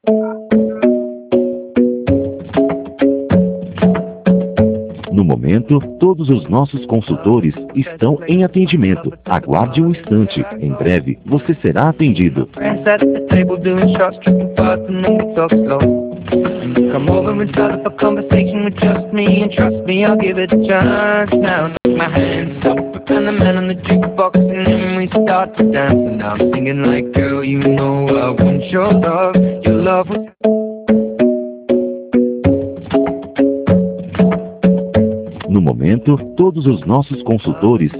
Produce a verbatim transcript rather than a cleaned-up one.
No momento, todos os nossos consultores estão em atendimento. Aguarde um instante. Em breve, você será atendido. Friends at the table doing shots, tripping fast, and then we talk slow. And you come over and start up a conversation with just me, and trust me, I'll give it a chance. Now knock my hands up, and the man on the jukebox, and then we start to dance. And I'm singing like, girl, you know I want your love. Your love was... No momento, todos os nossos consultores